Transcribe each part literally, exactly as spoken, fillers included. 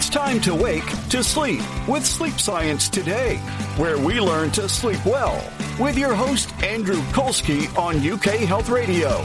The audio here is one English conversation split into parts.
It's time to wake to sleep with Sleep Science Today, where we learn to sleep well with your host, Andrew Kolsky on U K Health Radio.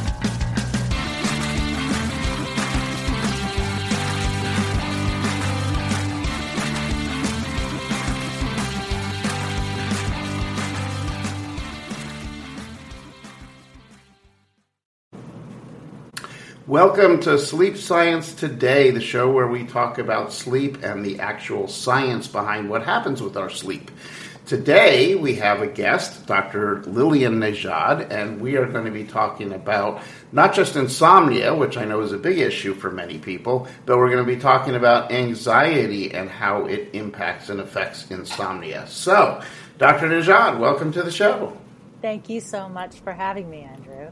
Welcome to Sleep Science Today, the show where we talk about sleep and the actual science behind what happens with our sleep. Today, we have a guest, Doctor Lillian Nejad, and we are going to be talking about not just insomnia, which I know is a big issue for many people, but we're going to be talking about anxiety and how it impacts and affects insomnia. So, Doctor Nejad, welcome to the show. Thank you so much for having me, Andrew.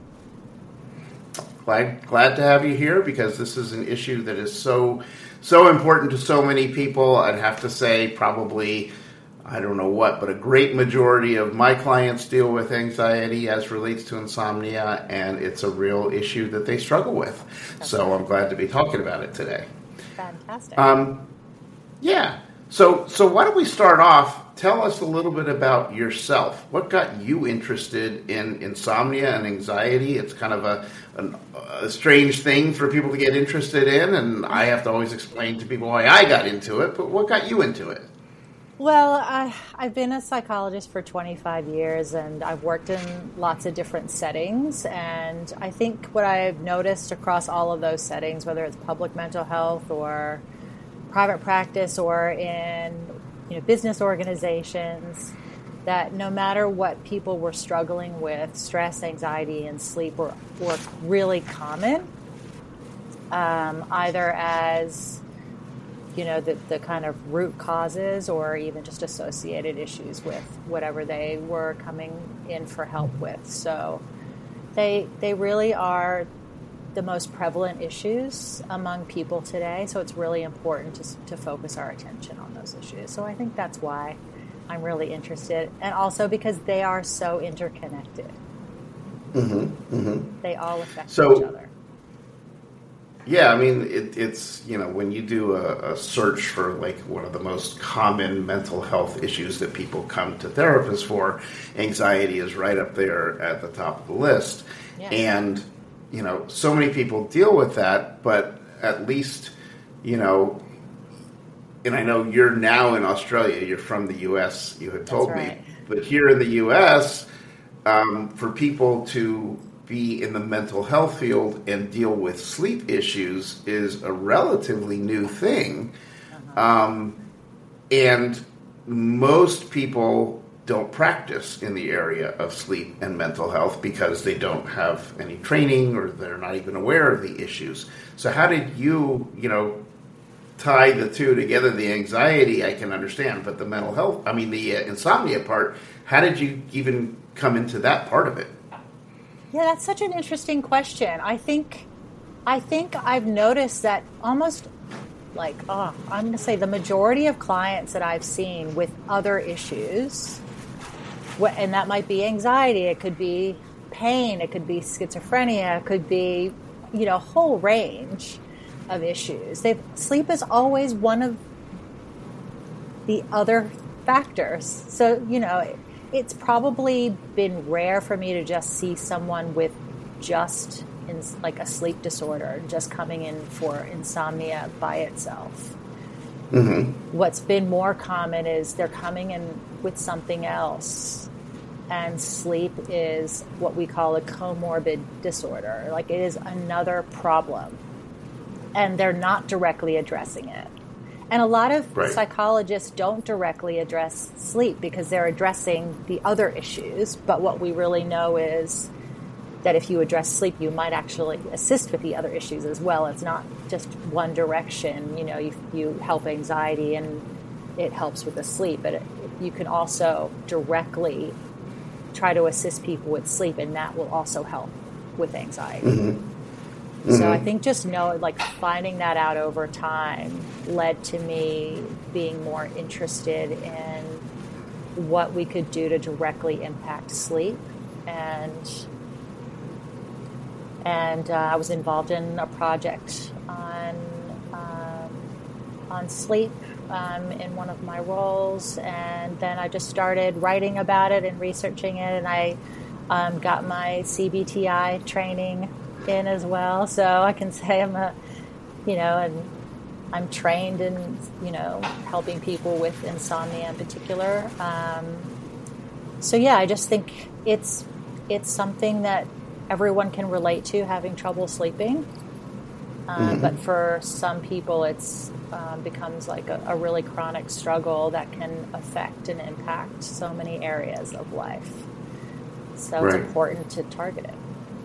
Glad, glad to have you here because this is an issue that is so so important to so many people. I'd have to say probably, I don't know what, but a great majority of my clients deal with anxiety as relates to insomnia, and it's a real issue that they struggle with. That's so right. I'm glad to be talking about it today. Fantastic. Um, yeah. So, so why don't we start off? Tell us a little bit about yourself. What got you interested in insomnia and anxiety? It's kind of a, a, a strange thing for people to get interested in, and I have to always explain to people why I got into it, but what got you into it? Well, I, I've been a psychologist for twenty-five years, and I've worked in lots of different settings, and I think what I've noticed across all of those settings, whether it's public mental health or private practice or in you know business organizations, that no matter what people were struggling with, stress, anxiety, and sleep were, were really common, um, either as you know the, the kind of root causes or even just associated issues with whatever they were coming in for help with. So they they really are the most prevalent issues among people today, so it's really important to to focus our attention on those issues. So I think that's why I'm really interested, and also because they are so interconnected. Mm-hmm, mm-hmm. They all affect so, each other. Yeah, I mean, it, it's, you know, when you do a, a search for, like, one of the most common mental health issues that people come to therapists for, anxiety is right up there at the top of the list. Yes. And you know, so many people deal with that, but at least, you know, and I know you're now in Australia, you're from the U S, you had told That's right. me, but here in the U S, um, for people to be in the mental health field and deal with sleep issues is a relatively new thing. Uh-huh. Um, and most people don't practice in the area of sleep and mental health because they don't have any training or they're not even aware of the issues. So how did you, you know, tie the two together? The anxiety I can understand, but the mental health, I mean the uh, insomnia part, how did you even come into that part of it? Yeah, that's such an interesting question. I think I think I've noticed that almost like, oh, I'm going to say the majority of clients that I've seen with other issues, and that might be anxiety, it could be pain, it could be schizophrenia, it could be, you know, a whole range of issues. They've, sleep is always one of the other factors. So, you know, it, it's probably been rare for me to just see someone with just in, like a sleep disorder, just coming in for insomnia by itself. Mm-hmm. What's been more common is they're coming in with something else. And sleep is what we call a comorbid disorder. Like, it is another problem. And they're not directly addressing it. And a lot of right. psychologists don't directly address sleep because they're addressing the other issues. But what we really know is that if you address sleep, you might actually assist with the other issues as well. It's not just one direction. You know, you, you help anxiety and it helps with the sleep. But it, you can also directly try to assist people with sleep, and that will also help with anxiety. Mm-hmm. Mm-hmm. So I think just know, like, finding that out over time led to me being more interested in what we could do to directly impact sleep. And and uh, I was involved in a project on um, on sleep um, in one of my roles, and then I just started writing about it and researching it, and I um, got my C B T I training in as well. So I can say I'm a, you know, and I'm trained in, you know, helping people with insomnia in particular. Um, so yeah, I just think it's it's something that everyone can relate to, having trouble sleeping. Um, mm-hmm. But for some people, it's um, becomes like a, a really chronic struggle that can affect and impact so many areas of life. So right. It's important to target it.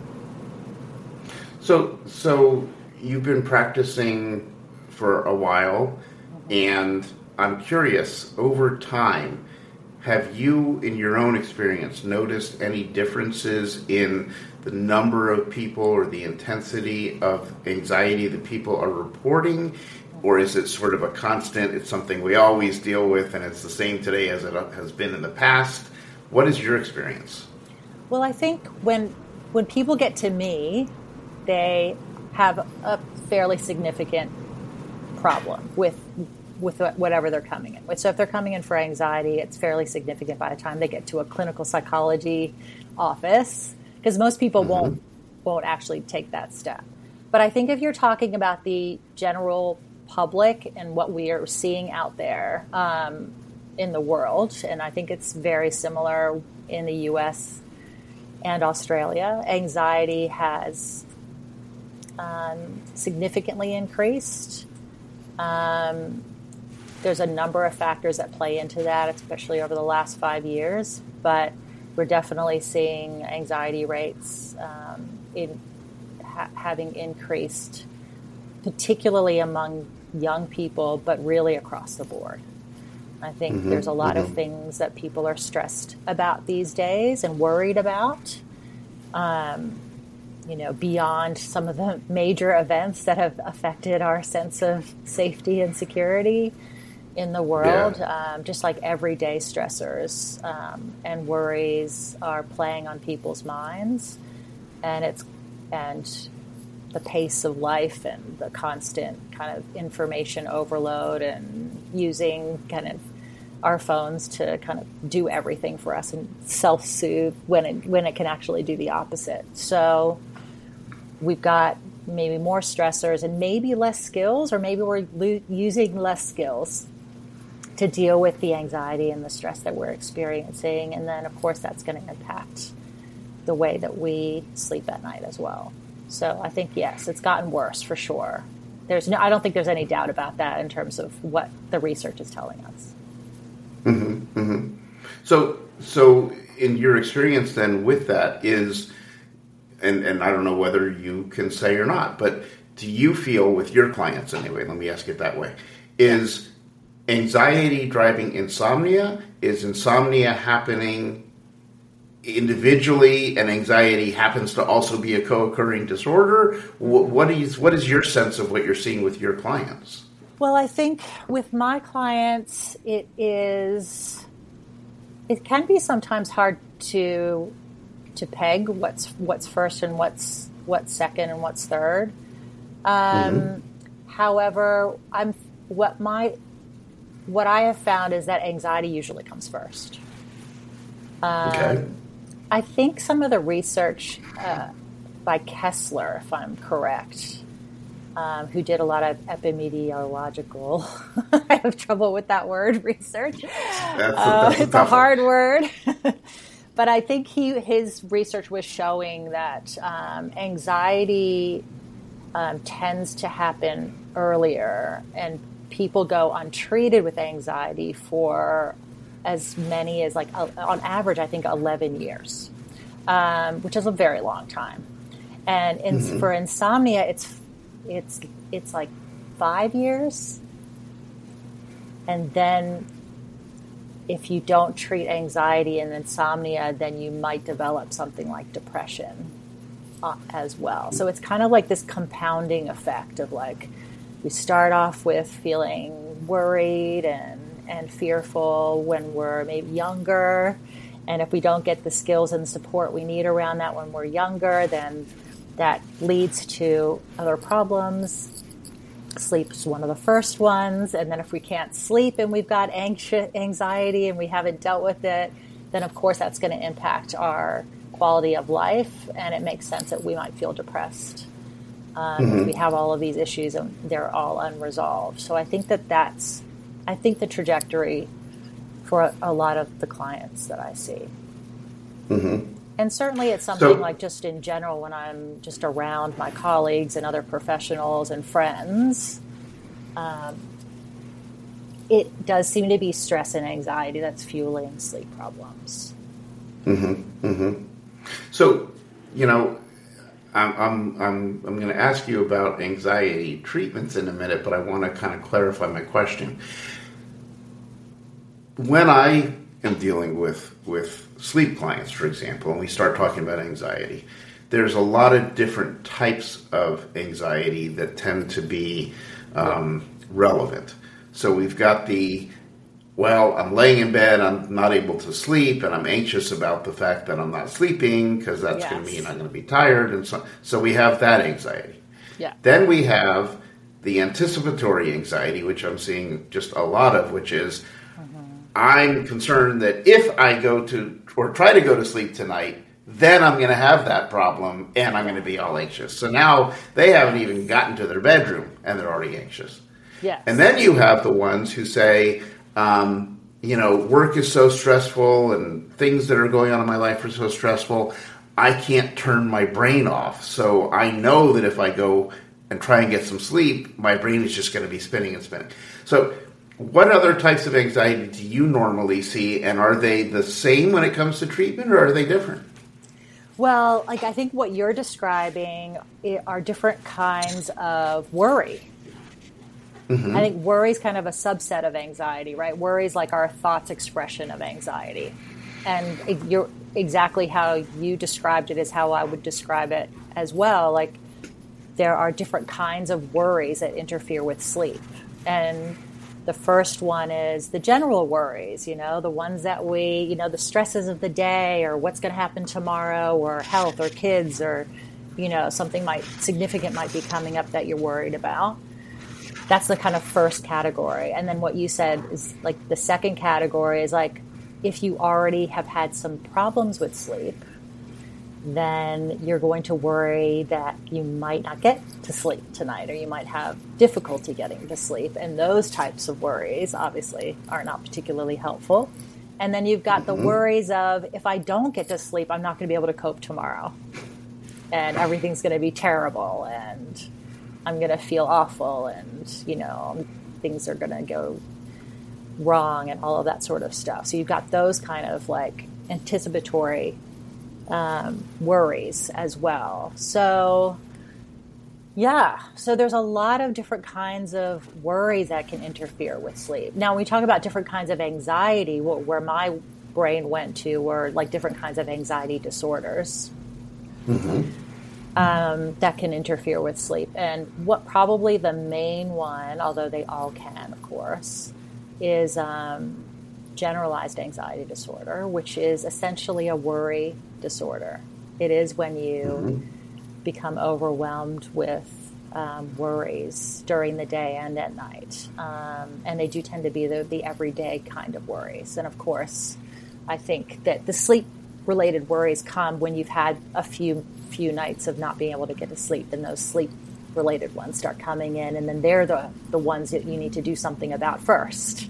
So, so you've been practicing for a while, mm-hmm. and I'm curious, over time, have you, in your own experience, noticed any differences in the number of people or the intensity of anxiety that people are reporting? Or is it sort of a constant, it's something we always deal with and it's the same today as it has been in the past? What is your experience? Well, I think when when people get to me, they have a fairly significant problem with with whatever they're coming in with. So if they're coming in for anxiety, it's fairly significant by the time they get to a clinical psychology office, because most people mm-hmm. won't won't actually take that step. But I think if you're talking about the general public and what we are seeing out there um, in the world, and I think it's very similar in the U S and Australia, anxiety has um, significantly increased. Um, there's a number of factors that play into that, especially over the last five years, but we're definitely seeing anxiety rates um, in ha- having increased, particularly among young people, but really across the board. I think mm-hmm, there's a lot mm-hmm. of things that people are stressed about these days and worried about, um, you know, beyond some of the major events that have affected our sense of safety and security in the world. Yeah. Um, just like everyday stressors um, and worries are playing on people's minds, and it's and the pace of life and the constant kind of information overload and using kind of our phones to kind of do everything for us and self-soothe when it when it can actually do the opposite. So we've got maybe more stressors and maybe less skills, or maybe we're lo- using less skills to deal with the anxiety and the stress that we're experiencing. And then, of course, that's going to impact the way that we sleep at night as well. So I think, yes, it's gotten worse for sure. There's no, I don't think there's any doubt about that in terms of what the research is telling us. Mm-hmm, mm-hmm. So, so in your experience then with that is, and, and I don't know whether you can say or not, but do you feel with your clients anyway, let me ask it that way, is anxiety driving insomnia? Is insomnia happening individually and anxiety happens to also be a co-occurring disorder? What, what is what is your sense of what you're seeing with your clients? Well, I think with my clients, it is, it can be sometimes hard to to peg what's what's first and what's what's second and what's third. Um, mm-hmm. However, I'm what my what I have found is that anxiety usually comes first. Um, okay. I think some of the research uh, by Kessler, if I'm correct, um, who did a lot of epidemiological, I have trouble with that word, research. That's a, uh, that's it's a, a hard word. But I think he his research was showing that um, anxiety um, tends to happen earlier, and people go untreated with anxiety for as many as, like, uh, on average, I think eleven years, um, which is a very long time. And in, mm-hmm. for insomnia, it's it's it's like five years. And then if you don't treat anxiety and insomnia, then you might develop something like depression uh, as well. So it's kind of like this compounding effect of, like, we start off with feeling worried and and fearful when we're maybe younger. And if we don't get the skills and support we need around that when we're younger, then that leads to other problems. Sleep's one of the first ones. And then if we can't sleep and we've got anxious anxiety and we haven't dealt with it, then of course that's going to impact our quality of life. And it makes sense that we might feel depressed. Um, mm-hmm. We have all of these issues and they're all unresolved. So I think that that's, I think the trajectory for a, a lot of the clients that I see. Mm-hmm. And certainly it's something so, like just in general when I'm just around my colleagues and other professionals and friends, um, it does seem to be stress and anxiety that's fueling sleep problems. Mm-hmm. Mm-hmm. So, you know, I'm I'm I'm I'm going to ask you about anxiety treatments in a minute, but I want to kind of clarify my question. When I am dealing with, with sleep clients, for example, and we start talking about anxiety, there's a lot of different types of anxiety that tend to be um, relevant. So we've got the, well, I'm laying in bed, I'm not able to sleep, and I'm anxious about the fact that I'm not sleeping because that's yes. going to mean I'm going to be tired. And so, so we have that anxiety. Yeah. Then we have the anticipatory anxiety, which I'm seeing just a lot of, which is, I'm concerned that if I go to or try to go to sleep tonight, then I'm going to have that problem and I'm going to be all anxious. So now they haven't even gotten to their bedroom and they're already anxious. Yes. And then you have the ones who say, um, you know, work is so stressful and things that are going on in my life are so stressful, I can't turn my brain off. So I know that if I go and try and get some sleep, my brain is just going to be spinning and spinning. So what other types of anxiety do you normally see, and are they the same when it comes to treatment, or are they different? Well, like I think what you're describing are different kinds of worry. Mm-hmm. I think worry is kind of a subset of anxiety, right? Worry is like our thoughts expression of anxiety. And you're exactly how you described it is how I would describe it as well. Like there are different kinds of worries that interfere with sleep. And the first one is the general worries, you know, the ones that we, you know, the stresses of the day or what's going to happen tomorrow or health or kids or, you know, something might significant might be coming up that you're worried about. That's the kind of first category. And then what you said is like the second category is like if you already have had some problems with sleep, then you're going to worry that you might not get to sleep tonight or you might have difficulty getting to sleep. And those types of worries obviously are not particularly helpful. And then you've got mm-hmm. the worries of if I don't get to sleep, I'm not going to be able to cope tomorrow. And everything's going to be terrible and I'm going to feel awful and, you know, things are going to go wrong and all of that sort of stuff. So you've got those kind of like anticipatory Um, worries as well. So, yeah, so there's a lot of different kinds of worries that can interfere with sleep. Now, when we talk about different kinds of anxiety, where my brain went to were like different kinds of anxiety disorders mm-hmm. um, that can interfere with sleep. And what probably the main one, although they all can, of course, is um, generalized anxiety disorder, which is essentially a worry disorder. It is when you mm-hmm. become overwhelmed with um, worries during the day and at night. Um, and they do tend to be the, the everyday kind of worries. And of course, I think that the sleep-related worries come when you've had a few few nights of not being able to get to sleep, and those sleep-related ones start coming in, and then they're the, the ones that you need to do something about first.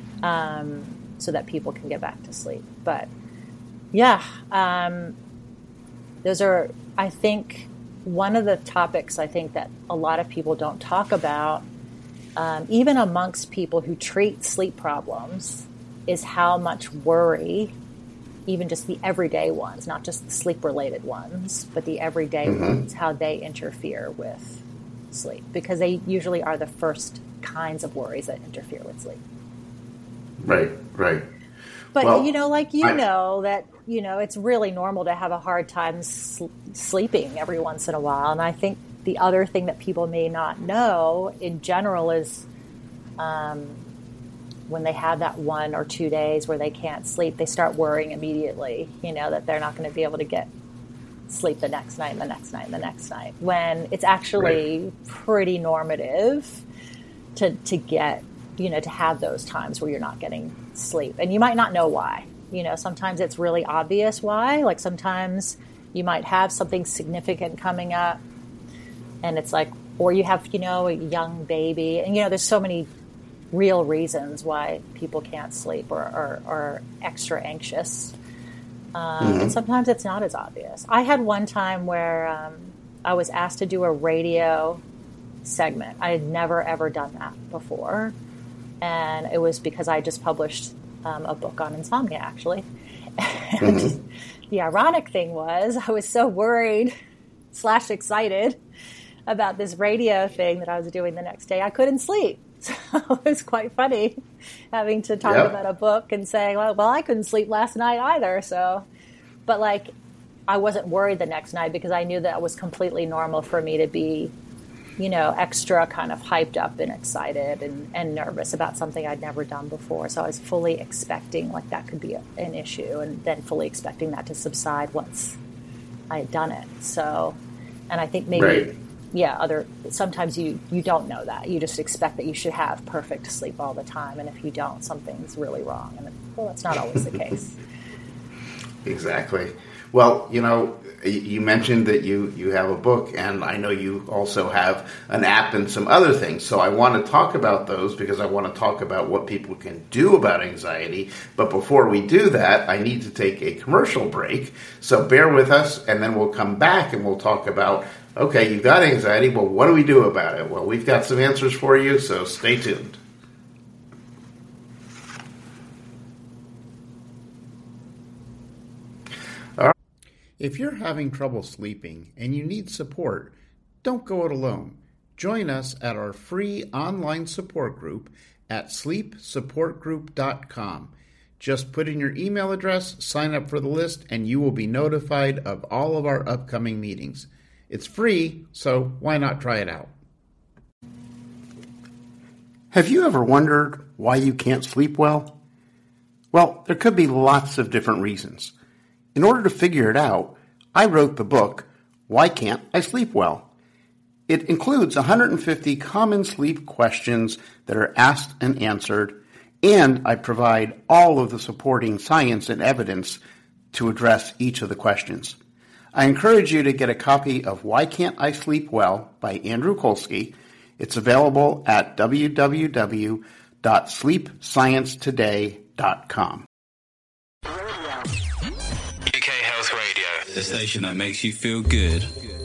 Um, so that people can get back to sleep. But yeah, um, those are, I think, one of the topics I think that a lot of people don't talk about, um, even amongst people who treat sleep problems, is how much worry, even just the everyday ones, not just the sleep-related ones, but the everyday mm-hmm. ones, how they interfere with sleep. Because they usually are the first kinds of worries that interfere with sleep. Right, right. But, well, you know, like you I, know, that, you know, it's really normal to have a hard time sl- sleeping every once in a while. And I think the other thing that people may not know in general is um, when they have that one or two days where they can't sleep, they start worrying immediately, you know, that they're not going to be able to get sleep the next night and the next night and the next night, when it's actually right. pretty normative to, to get, you know, to have those times where you're not getting sleep. And you might not know why. You know, sometimes it's really obvious why. Like sometimes you might have something significant coming up and it's like, or you have, you know, a young baby. And, you know, there's so many real reasons why people can't sleep or are, are extra anxious. Um, mm-hmm. And sometimes it's not as obvious. I had one time where um, I was asked to do a radio segment. I had never, ever done that before. And it was because I just published um, a book on insomnia, actually. And mm-hmm. the ironic thing was I was so worried slash excited about this radio thing that I was doing the next day. I couldn't sleep. So it was quite funny having to talk yep. about a book and saying, well, well, I couldn't sleep last night either. So, but like, I wasn't worried the next night because I knew that it was completely normal for me to be, you know, extra kind of hyped up and excited and, and nervous about something I'd never done before. So I was fully expecting like that could be a, an issue and then fully expecting that to subside once I had done it. So, and I think maybe... Right. Yeah, other sometimes you, you don't know that. You just expect that you should have perfect sleep all the time. And if you don't, something's really wrong. And well, that's not always the case. Exactly. Well, you know, you mentioned that you, you have a book, and I know you also have an app and some other things. So I want to talk about those because I want to talk about what people can do about anxiety. But before we do that, I need to take a commercial break. So bear with us, and then we'll come back and we'll talk about, okay, you've got anxiety. Well, what do we do about it? Well, we've got some answers for you, so stay tuned. If you're having trouble sleeping and you need support, don't go it alone. Join us at our free online support group at sleep support group dot com. Just put in your email address, sign up for the list, and you will be notified of all of our upcoming meetings. It's free, so why not try it out? Have you ever wondered why you can't sleep well? Well, there could be lots of different reasons. In order to figure it out, I wrote the book, Why Can't I Sleep Well? It includes one hundred fifty common sleep questions that are asked and answered, and I provide all of the supporting science and evidence to address each of the questions. I encourage you to get a copy of Why Can't I Sleep Well by Andrew Kolsky. It's available at w w w dot sleep science today dot com. U K Health Radio, the station that makes you feel good.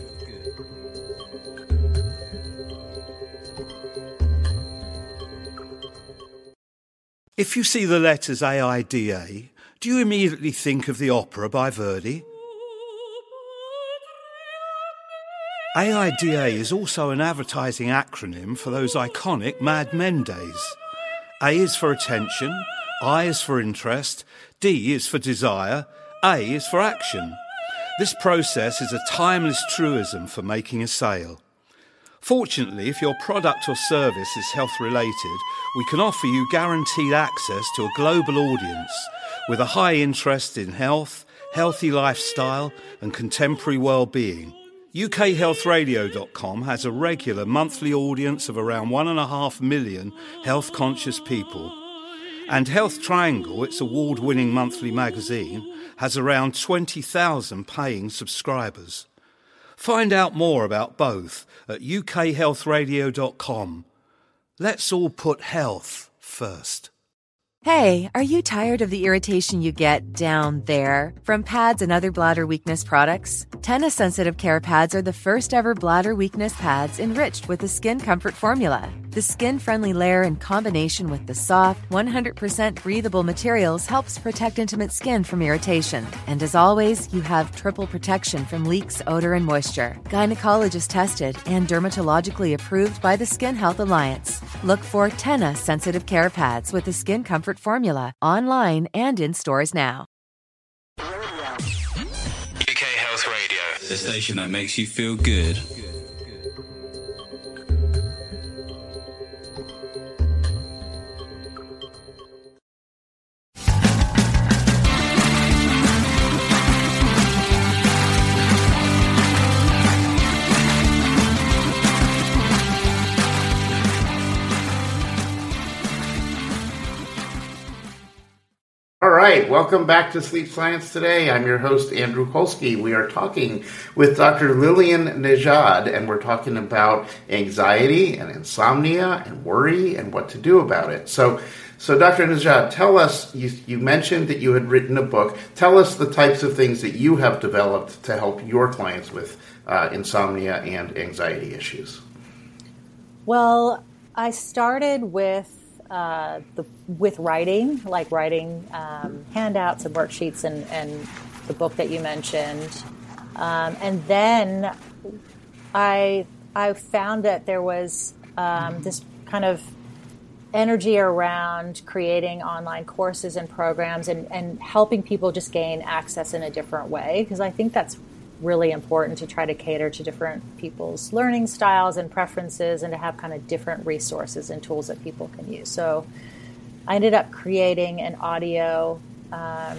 If you see the letters A I D A, do you immediately think of the opera by Verdi? A I D A is also an advertising acronym for those iconic Mad Men days. A is for attention, I is for interest, D is for desire, A is for action. This process is a timeless truism for making a sale. Fortunately, if your product or service is health-related, we can offer you guaranteed access to a global audience with a high interest in health, healthy lifestyle and contemporary well-being. U K health radio dot com has a regular monthly audience of around one and a half million health-conscious people. And Health Triangle, its award-winning monthly magazine, has around twenty thousand paying subscribers. Find out more about both at U K health radio dot com. Let's all put health first. Hey, are you tired of the irritation you get down there from pads and other bladder weakness products? Tena Sensitive Care Pads are the first ever bladder weakness pads enriched with the Skin Comfort formula. The skin-friendly layer in combination with the soft, one hundred percent breathable materials helps protect intimate skin from irritation. And as always, you have triple protection from leaks, odor, and moisture. Gynecologist tested and dermatologically approved by the Skin Health Alliance. Look for Tena Sensitive Care Pads with the Skin Comfort formula online and in stores now. U K Health Radio, the station that makes you feel good. right, welcome back to Sleep Science Today. I'm your host, Andrew Kolsky. We are talking with Doctor Lillian Nejad, and we're talking about anxiety and insomnia and worry and what to do about it. So, so Doctor Nejad, tell us, you, you mentioned that you had written a book. Tell us the types of things that you have developed to help your clients with uh, insomnia and anxiety issues. Well, I started with Uh, the, with writing, like writing um, handouts and worksheets and, and the book that you mentioned. Um, and then I I found that there was um, this kind of energy around creating online courses and programs and, and helping people just gain access in a different way, because I think that's really important to try to cater to different people's learning styles and preferences and to have kind of different resources and tools that people can use. So I ended up creating an audio um,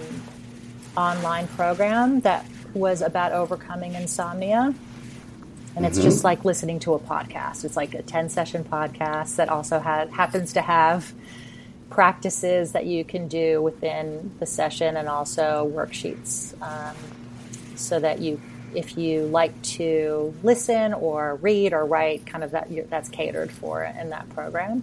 online program that was about overcoming insomnia. And it's mm-hmm. just like listening to a podcast. It's like a ten-session podcast that also had, happens to have practices that you can do within the session and also worksheets um, so that you if you like to listen or read or write, kind of that that's catered for in that program.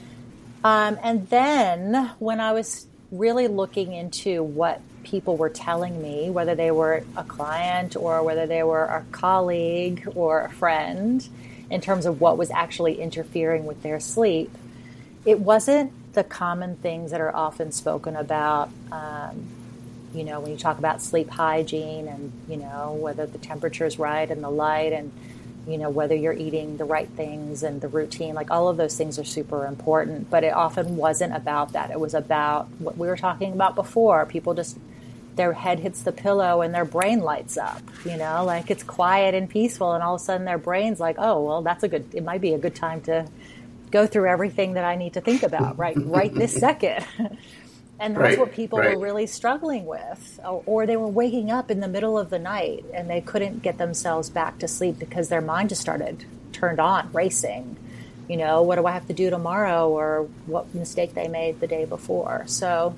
Um, and then when I was really looking into what people were telling me, whether they were a client or whether they were a colleague or a friend, in terms of what was actually interfering with their sleep, it wasn't the common things that are often spoken about. Um, You know, when you talk about sleep hygiene and, you know, whether the temperature is right and the light and, you know, whether you're eating the right things and the routine, like all of those things are super important. But it often wasn't about that. It was about what we were talking about before. People just, their head hits the pillow and their brain lights up, you know, like it's quiet and peaceful. And all of a sudden their brain's like, oh, well, that's a good, it might be a good time to go through everything that I need to think about right, right this second. And that's right, what people right. were really struggling with. Or, or they were waking up in the middle of the night and they couldn't get themselves back to sleep because their mind just started turned on, racing. You know, what do I have to do tomorrow, or what mistake they made the day before. So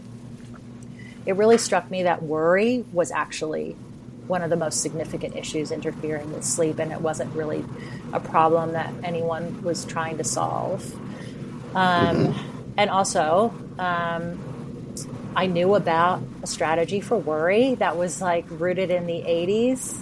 it really struck me that worry was actually one of the most significant issues interfering with sleep, and it wasn't really a problem that anyone was trying to solve. Um, mm-hmm. And also, um, I knew about a strategy for worry that was like rooted in the eighties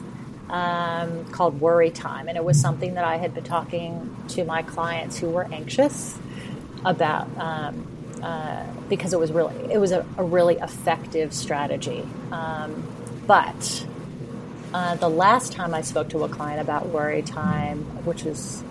um, called Worry Time. And it was something that I had been talking to my clients who were anxious about um, uh, because it was really, it was a, a really effective strategy. Um, but uh, the last time I spoke to a client about Worry Time, which was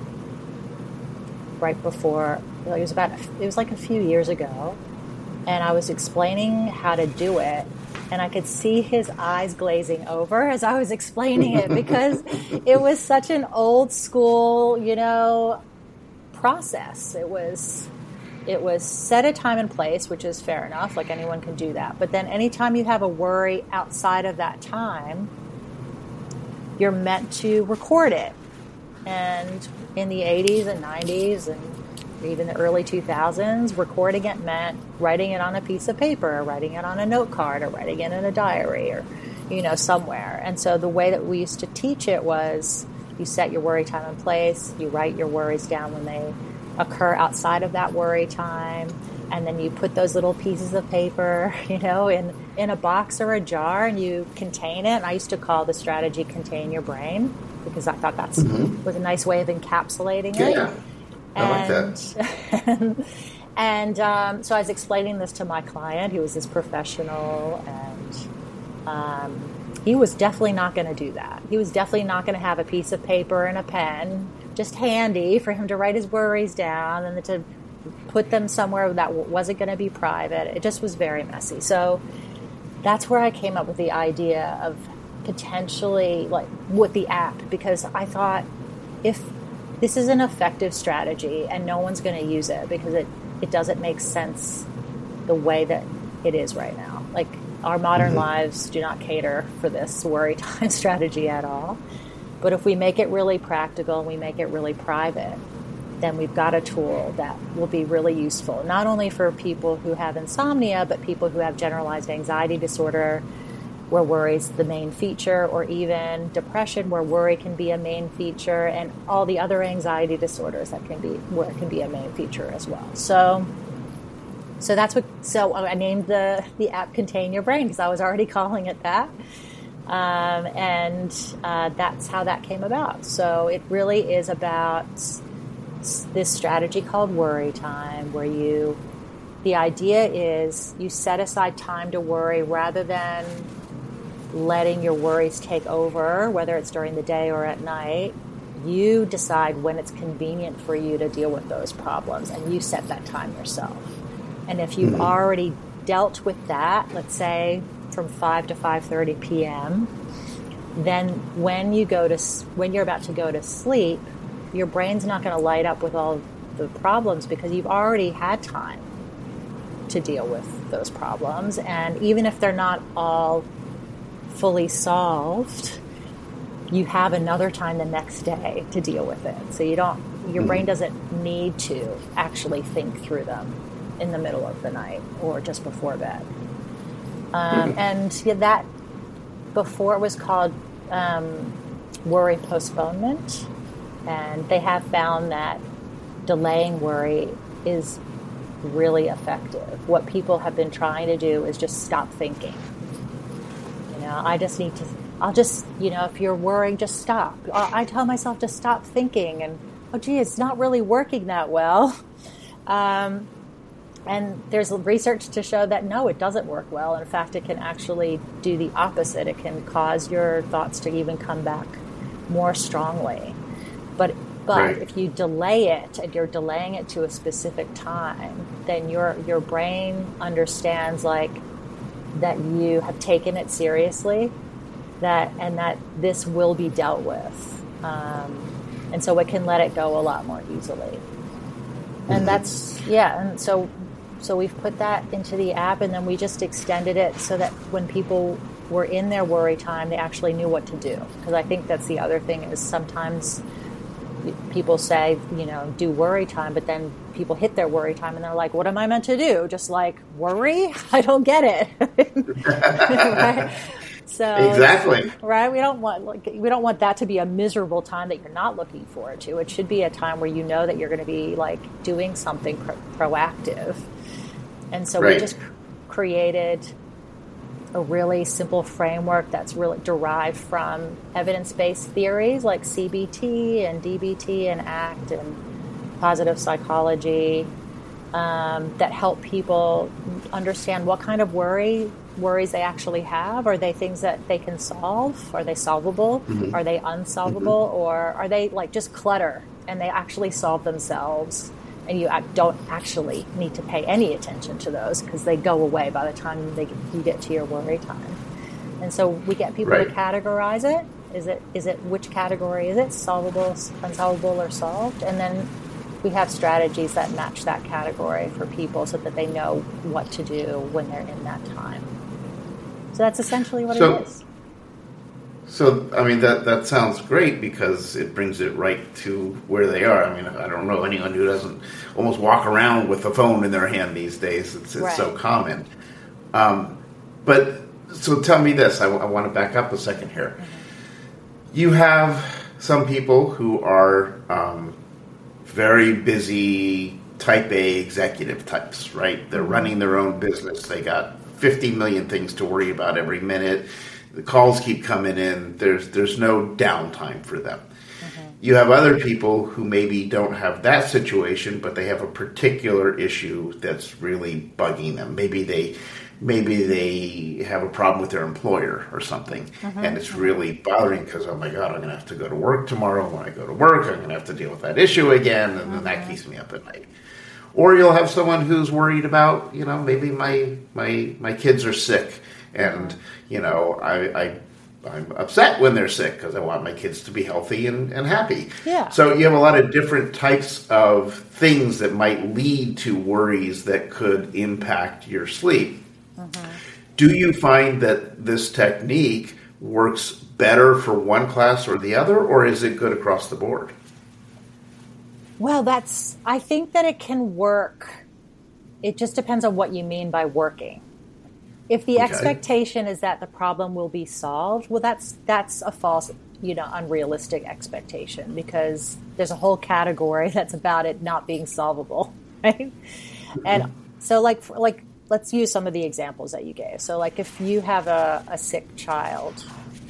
right before, it was about, it was like a few years ago, and I was explaining how to do it, and I could see his eyes glazing over as I was explaining it, because it was such an old school, you know, process. It was, it was set a time and place, which is fair enough, like anyone can do that. But then anytime you have a worry outside of that time, you're meant to record it. And in the eighties and nineties and even the early two thousands, recording it meant writing it on a piece of paper, or writing it on a note card, or writing it in a diary, or, you know, somewhere. And so the way that we used to teach it was you set your worry time in place, you write your worries down when they occur outside of that worry time, and then you put those little pieces of paper, you know, in, in a box or a jar, and you contain it. And I used to call the strategy Contain Your Brain, because I thought that's mm-hmm. was a nice way of encapsulating it. Yeah. I like and, that. and, and um, so I was explaining this to my client, who was this professional, and um, he was definitely not going to do that. He was definitely not going to have a piece of paper and a pen just handy for him to write his worries down and to put them somewhere that wasn't going to be private. It just was very messy. So that's where I came up with the idea of potentially, like, with the app, because I thought, if this is an effective strategy and no one's going to use it because it, it doesn't make sense the way that it is right now. Like, our modern mm-hmm. lives do not cater for this worry time strategy at all. But if we make it really practical and we make it really private, then we've got a tool that will be really useful, not only for people who have insomnia, but people who have generalized anxiety disorder, where worry is the main feature, or even depression, where worry can be a main feature, and all the other anxiety disorders that can be where it can be a main feature as well. So, so that's what. So I named the the app "Contain Your Brain" because I was already calling it that, um, and uh, that's how that came about. So it really is about this strategy called Worry Time, where you. The idea is you set aside time to worry rather than letting your worries take over, whether it's during the day or at night. You decide when it's convenient for you to deal with those problems, and you set that time yourself. And if you've mm-hmm. already dealt with that, let's say from five to five thirty p.m., then when you go to when you're about to go to sleep, your brain's not going to light up with all the problems because you've already had time to deal with those problems. And even if they're not all fully solved, you have another time the next day to deal with it. So you don't, your brain doesn't need to actually think through them in the middle of the night or just before bed. Um, and that before it was called um, worry postponement. And they have found that delaying worry is really effective. What people have been trying to do is just stop thinking. You know, I just need to, I'll just, you know, if you're worrying, just stop. I tell myself to stop thinking, and, oh, gee, it's not really working that well. Um, and there's research to show that, no, it doesn't work well. In fact, it can actually do the opposite. It can cause your thoughts to even come back more strongly. But But right. if you delay it and you're delaying it to a specific time, then your your brain understands like that you have taken it seriously, that and that this will be dealt with, um, and so it can let it go a lot more easily. And that's yeah, and so so we've put that into the app, and then we just extended it so that when people were in their worry time, they actually knew what to do. Because I think that's the other thing is sometimes people say, you know, do worry time, but then people hit their worry time and they're like, what am I meant to do? Just like worry? I don't get it. Right? So exactly. Right. We don't want like, we don't want that to be a miserable time that you're not looking forward to. It should be a time where you know that you're going to be like doing something pro- proactive. And so right. we just created a really simple framework that's really derived from evidence-based theories like C B T and D B T and ACT and positive psychology um, that help people understand what kind of worry worries they actually have. Are they things that they can solve? Are they solvable? Mm-hmm. Are they unsolvable? Mm-hmm. Or are they like just clutter and they actually solve themselves? And you don't actually need to pay any attention to those because they go away by the time they, you get to your worry time. And so we get people right. to categorize it. Is it is it which category is it? Solvable, unsolvable, or solved? And then we have strategies that match that category for people so that they know what to do when they're in that time. So that's essentially what so, it is. So, I mean, that, that sounds great because it brings it right to where they are. I mean, I don't know anyone who doesn't almost walk around with a phone in their hand these days. It's, it's right. so common. Um, but, so tell me this. I, I want to back up a second here. Mm-hmm. You have some people who are um, very busy type A executive types, right? They're running their own business. They got fifty million things to worry about every minute. The calls keep coming in. There's there's no downtime for them. Mm-hmm. You have other people who maybe don't have that situation, but they have a particular issue that's really bugging them. Maybe they maybe they have a problem with their employer or something, mm-hmm. and it's really bothering because, oh my God, I'm going to have to go to work tomorrow. When I go to work, I'm going to have to deal with that issue again, and mm-hmm. then that keeps me up at night. Or you'll have someone who's worried about, you know, maybe my my my kids are sick. And, you know, I, I, I'm upset when they're sick because I want my kids to be healthy and, and happy. Yeah. So you have a lot of different types of things that might lead to worries that could impact your sleep. Mm-hmm. Do you find that this technique works better for one class or the other, or is it good across the board? Well, that's, I think that it can work. It just depends on what you mean by working. If the okay. expectation is that the problem will be solved, well, that's that's a false, you know, unrealistic expectation, because there's a whole category that's about it not being solvable, right? And so, like, like let's use some of the examples that you gave. So, like, if you have a, a sick child,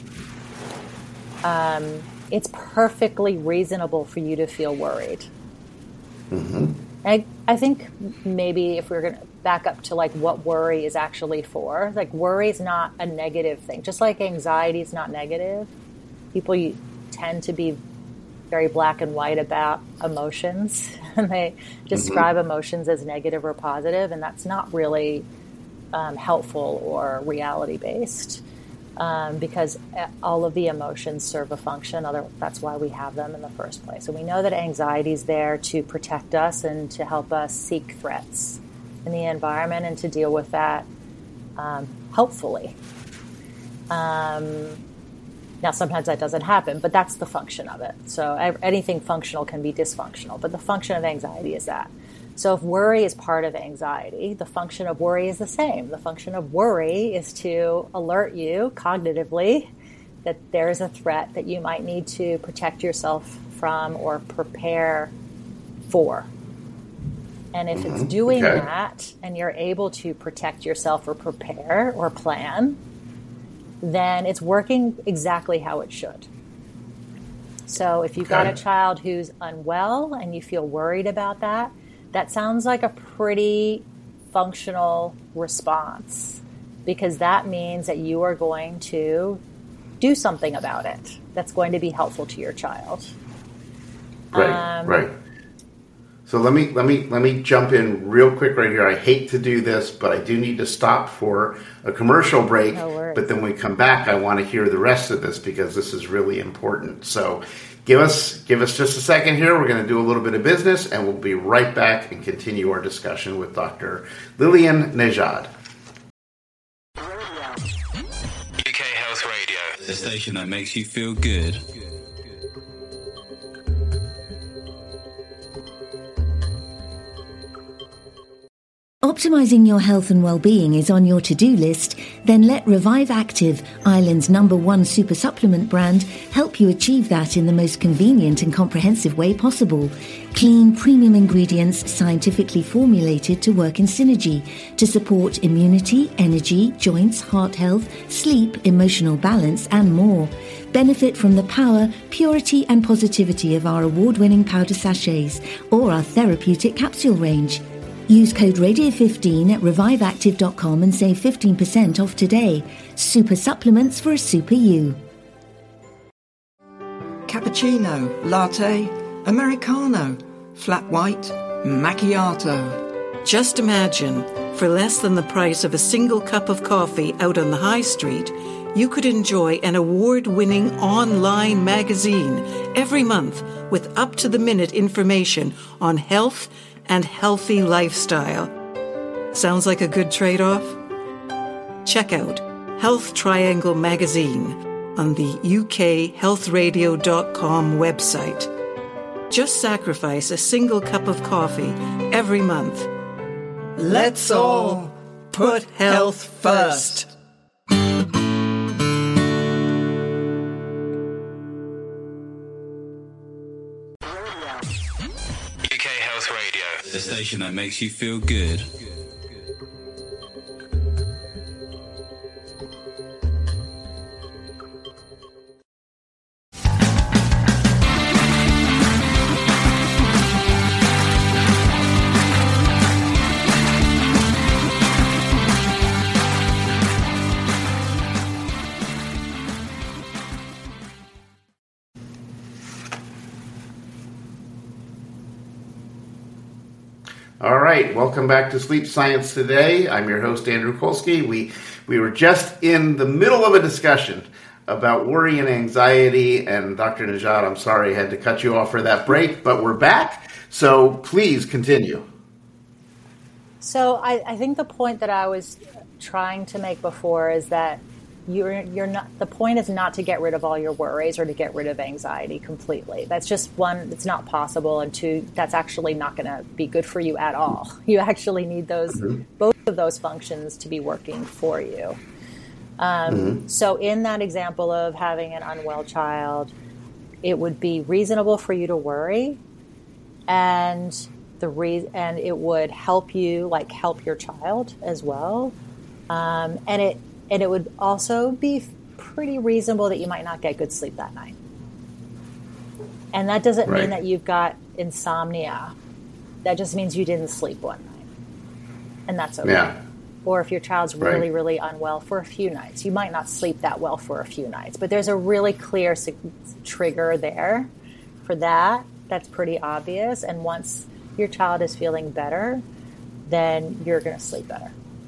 um, it's perfectly reasonable for you to feel worried. Mm-hmm. I, I think maybe if we're going to back up to like what worry is actually for, like worry is not a negative thing. Just like anxiety is not negative. People tend to be very black and white about emotions, and they describe mm-hmm. emotions as negative or positive, and that's not really um, helpful or reality based. Um, because all of the emotions serve a function. Other, that's why we have them in the first place. And we know that anxiety is there to protect us and to help us seek threats in the environment and to deal with that um, helpfully. Um, now, sometimes that doesn't happen, but that's the function of it. So anything functional can be dysfunctional, but the function of anxiety is that. So if worry is part of anxiety, the function of worry is the same. The function of worry is to alert you cognitively that there is a threat that you might need to protect yourself from or prepare for. And if mm-hmm. it's doing okay. that and you're able to protect yourself or prepare or plan, then it's working exactly how it should. So if you've okay. got a child who's unwell and you feel worried about that, that sounds like a pretty functional response, because that means that you are going to do something about it that's going to be helpful to your child. Right, um, right. So let me let me let me jump in real quick right here. I hate to do this, but I do need to stop for a commercial break. No worries. But then when we come back, I want to hear the rest of this because this is really important. So give us give us just a second here. We're going to do a little bit of business, and we'll be right back and continue our discussion with Doctor Lillian Nejad. U K Health Radio, the station that makes you feel good. Optimizing your health and well-being is on your to-do list? Then let Revive Active, Ireland's number one super supplement brand, help you achieve that in the most convenient and comprehensive way possible. Clean, premium ingredients scientifically formulated to work in synergy to support immunity, energy, joints, heart health, sleep, emotional balance, and more. Benefit from the power, purity, and positivity of our award-winning powder sachets or our therapeutic capsule range. Use code radio fifteen at revive active dot com and save fifteen percent off today. Super supplements for a super you. Cappuccino, latte, Americano, flat white, macchiato. Just imagine, for less than the price of a single cup of coffee out on the high street, you could enjoy an award-winning online magazine every month with up-to-the-minute information on health and healthy lifestyle. Sounds like a good trade-off? Check out Health Triangle Magazine on the U K health radio dot com website. Just sacrifice a single cup of coffee every month. Let's all put health first. The station that makes you feel good. All right, welcome back to Sleep Science Today. I'm your host, Andrew Kolsky. We we were just in the middle of a discussion about worry and anxiety, and Doctor Nejad, I'm sorry I had to cut you off for that break, but we're back, so please continue. So I, I think the point that I was trying to make before is that you're you're not. The point is not to get rid of all your worries or to get rid of anxiety completely. That's just one. It's not possible, and two, that's actually not going to be good for you at all. You actually need those mm-hmm. both of those functions to be working for you. Um, mm-hmm. So, in that example of having an unwell child, it would be reasonable for you to worry, and the re- and it would help you, like help your child as well, um, and it. And it would also be pretty reasonable that you might not get good sleep that night. And that doesn't right. mean that you've got insomnia. That just means you didn't sleep one night. And that's okay. Yeah. Or if your child's really, right. really unwell for a few nights, you might not sleep that well for a few nights. But there's a really clear trigger there for that. That's pretty obvious. And once your child is feeling better, then you're going to sleep better.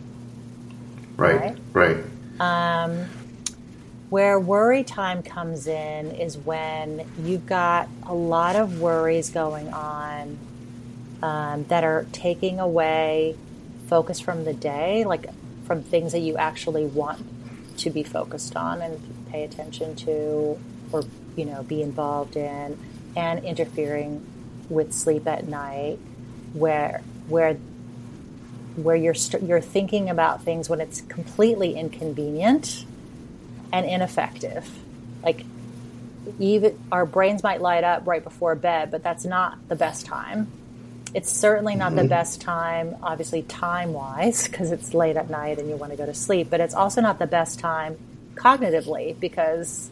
Right, right. Um, where worry time comes in is when you've got a lot of worries going on um, that are taking away focus from the day, like from things that you actually want to be focused on and pay attention to, or you know, be involved in, and interfering with sleep at night, where where. where you're st- you're thinking about things when it's completely inconvenient and ineffective. Like, even our brains might light up right before bed, but that's not the best time. It's certainly not mm-hmm. the best time, obviously time-wise, because it's late at night and you want to go to sleep, but it's also not the best time cognitively because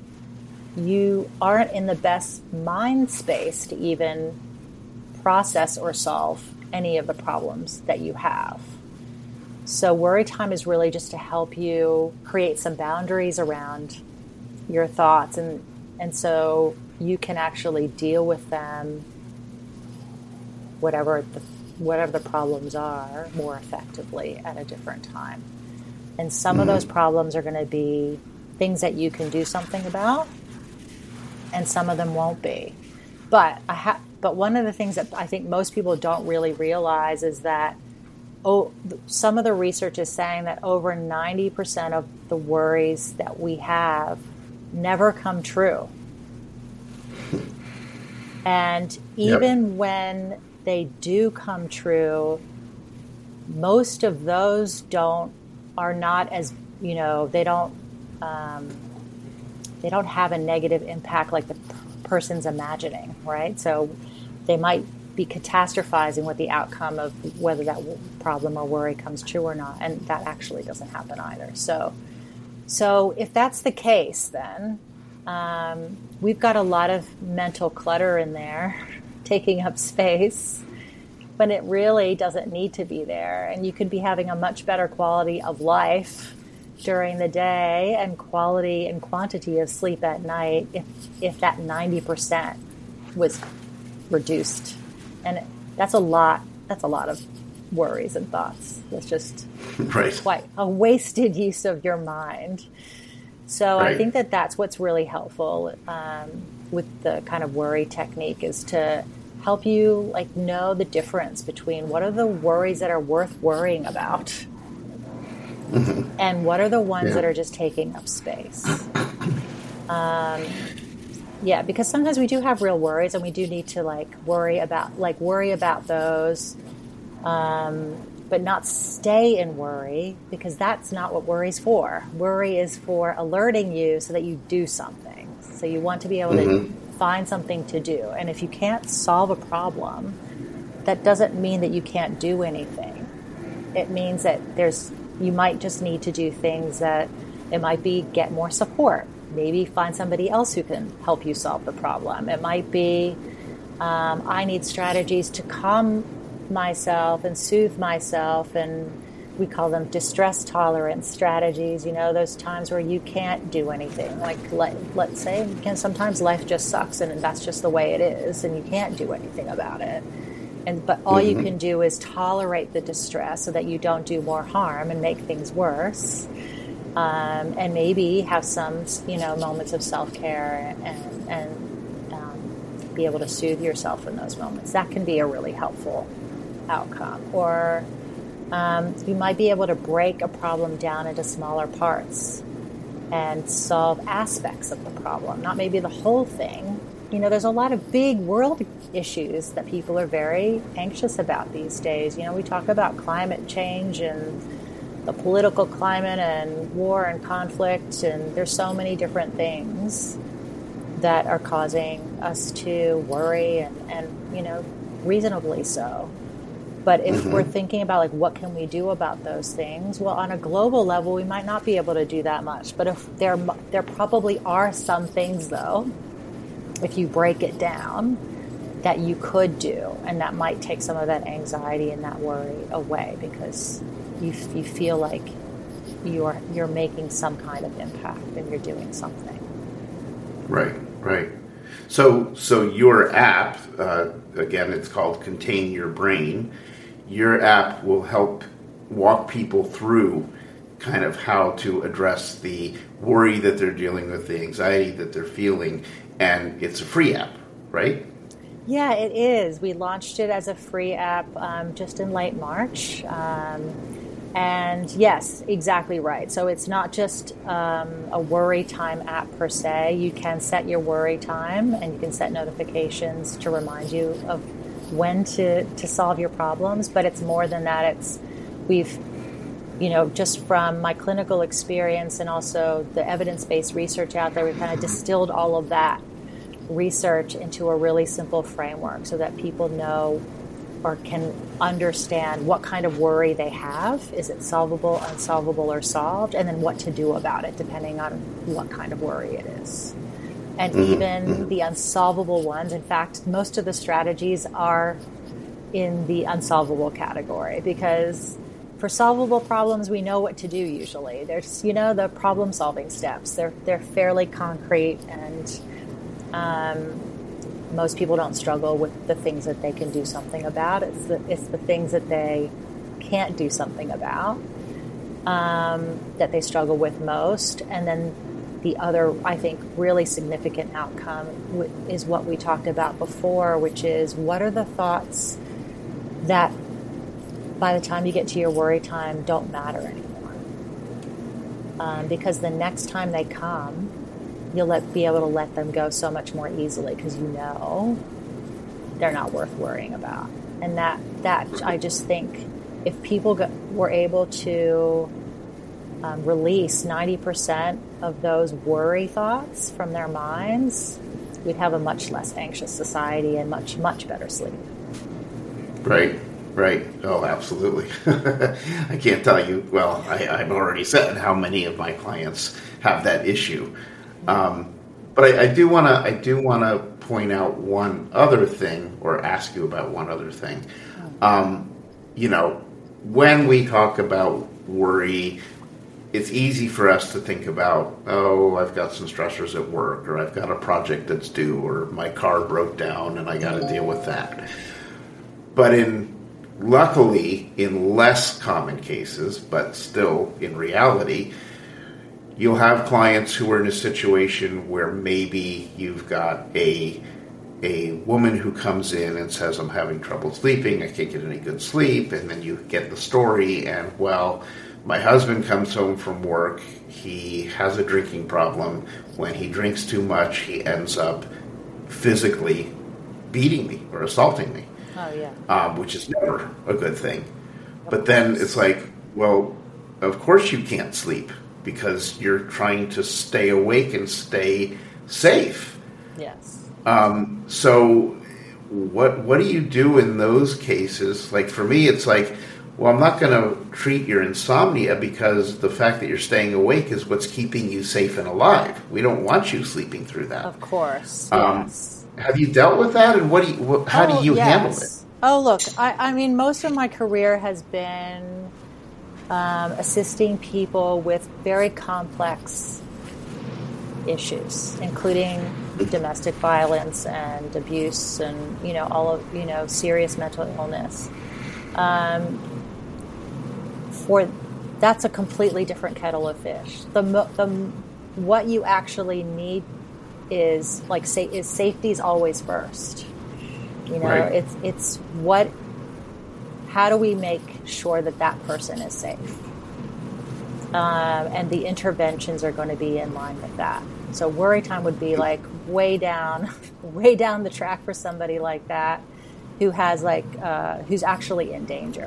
you aren't in the best mind space to even process or solve any of the problems that you have. So worry time is really just to help you create some boundaries around your thoughts, and and so you can actually deal with them, whatever the whatever the problems are, more effectively at a different time. And some mm-hmm. of those problems are going to be things that you can do something about, and some of them won't be. But I have But one of the things that I think most people don't really realize is that oh, some of the research is saying that over ninety percent of the worries that we have never come true. And even yep. when they do come true, most of those don't are not as, you know, they don't um, they don't have a negative impact like the person's imagining, right? So they might be catastrophizing with the outcome of whether that problem or worry comes true or not, and that actually doesn't happen either. So, so if that's the case, then um, we've got a lot of mental clutter in there, taking up space, when it really doesn't need to be there, and you could be having a much better quality of life during the day and quality and quantity of sleep at night if if that ninety percent was reduced. And that's a lot that's a lot of worries and thoughts. That's just right. quite a wasted use of your mind. So right. I think that that's what's really helpful um, with the kind of worry technique, is to help you like know the difference between what are the worries that are worth worrying about mm-hmm. and what are the ones yeah. that are just taking up space. Um, yeah, because sometimes we do have real worries, and we do need to like worry about like worry about those, um, but not stay in worry, because that's not what worry's for. Worry is for alerting you so that you do something. So you want to be able mm-hmm. to find something to do. And if you can't solve a problem, that doesn't mean that you can't do anything. It means that there's you might just need to do things that it might be get more support. Maybe find somebody else who can help you solve the problem. It might be um, I need strategies to calm myself and soothe myself, and we call them distress tolerance strategies. You know, those times where you can't do anything. Like let, let's say, can sometimes life just sucks, and that's just the way it is, and you can't do anything about it. And but all mm-hmm. you can do is tolerate the distress so that you don't do more harm and make things worse. Um, and maybe have some, you know, moments of self-care and, and um, be able to soothe yourself in those moments. That can be a really helpful outcome. Or um, you might be able to break a problem down into smaller parts and solve aspects of the problem, not maybe the whole thing. You know, there's a lot of big world issues that people are very anxious about these days. You know, we talk about climate change and the political climate and war and conflict, and there's so many different things that are causing us to worry, and, and you know, reasonably so. But if mm-hmm. we're thinking about, like, what can we do about those things? Well, on a global level, we might not be able to do that much. But if there, there probably are some things, though, if you break it down, that you could do, and that might take some of that anxiety and that worry away, because you you feel like you're you're making some kind of impact and you're doing something. Right, right. So, so your app, uh, again, it's called Contain Your Brain. Your app will help walk people through kind of how to address the worry that they're dealing with, the anxiety that they're feeling, and it's a free app, right? Yeah, it is. We launched it as a free app um, just in late March. Um, and yes, exactly right. So it's not just um, a worry time app per se. You can set your worry time, and you can set notifications to remind you of when to, to solve your problems. But it's more than that. It's we've, you know, just from my clinical experience and also the evidence-based research out there, we've kind of distilled all of that research into a really simple framework so that people know or can understand what kind of worry they have. Is it solvable, unsolvable, or solved? And then what to do about it, depending on what kind of worry it is. And mm-hmm. even mm-hmm. the unsolvable ones, in fact, most of the strategies are in the unsolvable category, because for solvable problems, we know what to do usually. There's, you know, the problem-solving steps. They're they're fairly concrete, and um, most people don't struggle with the things that they can do something about. It's the, it's the things that they can't do something about um, that they struggle with most. And then the other, I think, really significant outcome w- is what we talked about before, which is what are the thoughts that by the time you get to your worry time don't matter anymore. Um, because the next time they come, you'll let, be able to let them go so much more easily, because you know they're not worth worrying about. And that, that I just think if people go, were able to um, release ninety percent of those worry thoughts from their minds, we'd have a much less anxious society and much, much better sleep. Right. Right. Oh, absolutely. I can't tell you, well, I, I've already said how many of my clients have that issue. Um, but I, I do want to I do want to point out one other thing, or ask you about one other thing. Um, you know, when we talk about worry, it's easy for us to think about, oh, I've got some stressors at work, or I've got a project that's due, or my car broke down and I got to deal with that. But in luckily, in less common cases, but still in reality, you'll have clients who are in a situation where maybe you've got a a woman who comes in and says, I'm having trouble sleeping, I can't get any good sleep, and then you get the story, and, well, my husband comes home from work, he has a drinking problem. When he drinks too much, he ends up physically beating me or assaulting me. Oh, yeah. Um, which is never a good thing. But then it's like, well, of course you can't sleep, because you're trying to stay awake and stay safe. Yes. Um, so what what do you do in those cases? Like, for me, it's like, well, I'm not going to treat your insomnia, because the fact that you're staying awake is what's keeping you safe and alive. We don't want you sleeping through that. Of course, um, yes. Have you dealt with that, and what do you, what, how oh, do you yes. handle it? Oh, look, I, I mean, most of my career has been um, assisting people with very complex issues, including domestic violence and abuse, and you know, all of you know, serious mental illness. Um, for that's a completely different kettle of fish. The the what you actually need is like say is safety is always first. You know, right. it's it's what. How do we make sure that that person is safe? Um, and the interventions are going to be in line with that. So worry time would be like way down, way down the track for somebody like that who has like, uh, who's actually in danger.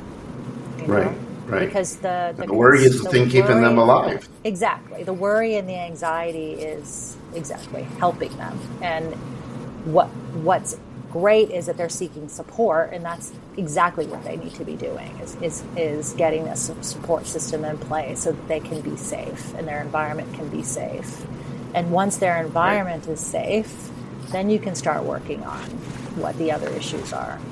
You know? Right, right. Because the, the, the worry is the thing worry, keeping them alive. Exactly. The worry and the anxiety is exactly helping them. And what what's great is that they're seeking support, and that's exactly what they need to be doing is, is, is getting a support system in place so that they can be safe and their environment can be safe. And once their environment right. is safe, then you can start working on what the other issues are.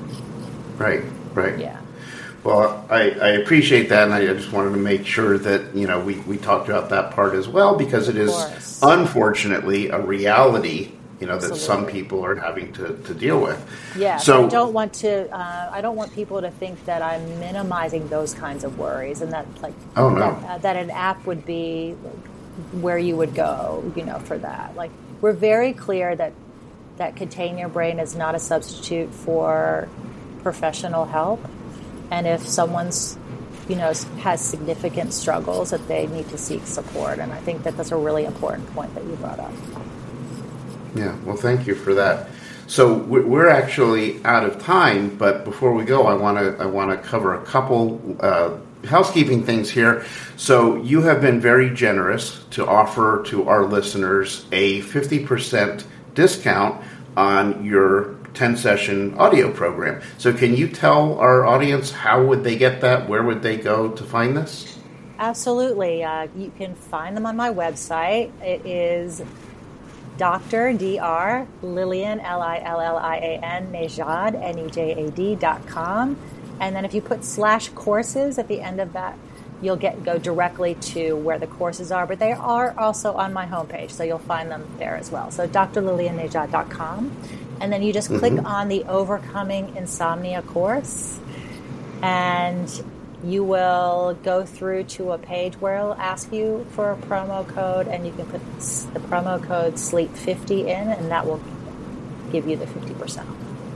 Right, right. Yeah. Well, I, I appreciate that, and I just wanted to make sure that, you know, we, we talked about that part as well, because it is, unfortunately, a reality, you know, that Absolutely. some people are having to, to deal with. Yeah, so I don't want to, uh, I don't want people to think that I'm minimizing those kinds of worries, and that, like, oh, no. that, uh, that an app would be where you would go, you know, for that. Like, we're very clear that, that Contain Your Brain is not a substitute for professional help. And if someone's, you know, has significant struggles, that they need to seek support. And I think that that's a really important point that you brought up. Yeah, well, thank you for that. So we're actually out of time, but before we go, I want to I want to cover a couple uh, housekeeping things here. So you have been very generous to offer to our listeners a fifty percent discount on your ten-session audio program. So can you tell our audience how would they get that? Where would they go to find this? Absolutely. Uh, you can find them on my website. It is Doctor Dr. Lillian, L I L L I A N, Nejad, N E J A D dot com. And then if you put slash courses at the end of that, you'll get go directly to where the courses are. But they are also on my homepage, so you'll find them there as well. So D R Lillian Nejad dot com. And then you just click mm-hmm. on the Overcoming Insomnia course, and you will go through to a page where it'll ask you for a promo code, and you can put the promo code sleep fifty in, and that will give you the fifty percent.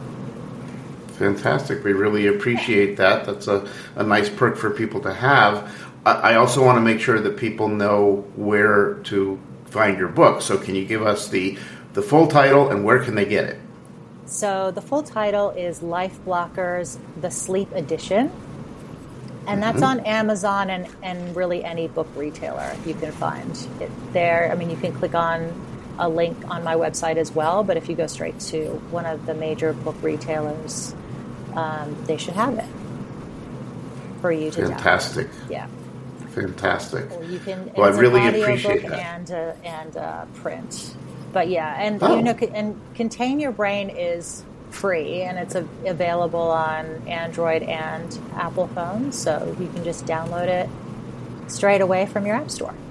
Fantastic. We really appreciate that. That's a, a nice perk for people to have. I, I also want to make sure that people know where to find your book. So can you give us the, the full title, and where can they get it? So the full title is Life Blockers, the Sleep Edition. And that's mm-hmm. on Amazon and, and really any book retailer you can find it there. I mean, you can click on a link on my website as well, but if you go straight to one of the major book retailers, um, they should have it for you to Fantastic. download. Yeah. Fantastic. Well, you can, well I really appreciate that. And, uh, and uh, print. But yeah, and oh. you know, and Contain Your Brain is free, and it's a, available on Android and Apple phones, so you can just download it straight away from your app store.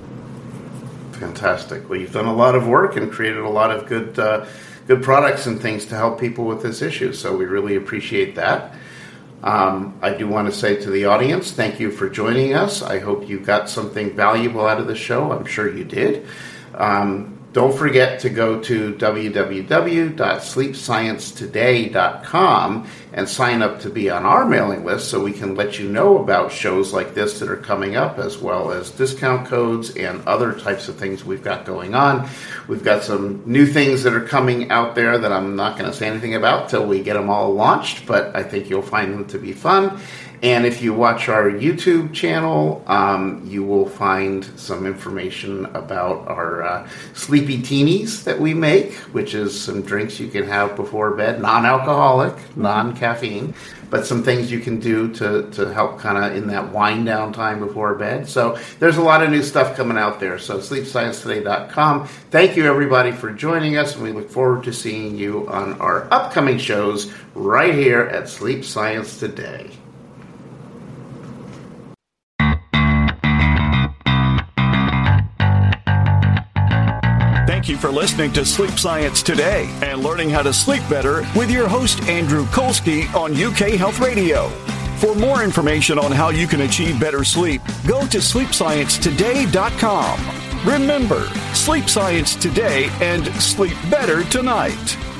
Fantastic. Well, you've done a lot of work and created a lot of good uh, good products and things to help people with this issue, so we really appreciate that. Um, I do want to say to the audience, thank you for joining us. I hope you got something valuable out of the show. I'm sure you did. Um, Don't forget to go to w w w dot sleep science today dot com and sign up to be on our mailing list so we can let you know about shows like this that are coming up, as well as discount codes and other types of things we've got going on. We've got some new things that are coming out there that I'm not going to say anything about till we get them all launched, but I think you'll find them to be fun. And if you watch our YouTube channel, um, you will find some information about our uh, Sleepy Teenies that we make, which is some drinks you can have before bed, non-alcoholic, non-caffeine, but some things you can do to, to help kind of in that wind down time before bed. So there's a lot of new stuff coming out there. So sleep science today dot com. Thank you, everybody, for joining us, and we look forward to seeing you on our upcoming shows right here at Sleep Science Today. Thank you for listening to Sleep Science Today and learning how to sleep better with your host, Andrew Kolsky, on U K Health Radio. For more information on how you can achieve better sleep, go to sleep science today dot com. Remember, sleep science today and sleep better tonight.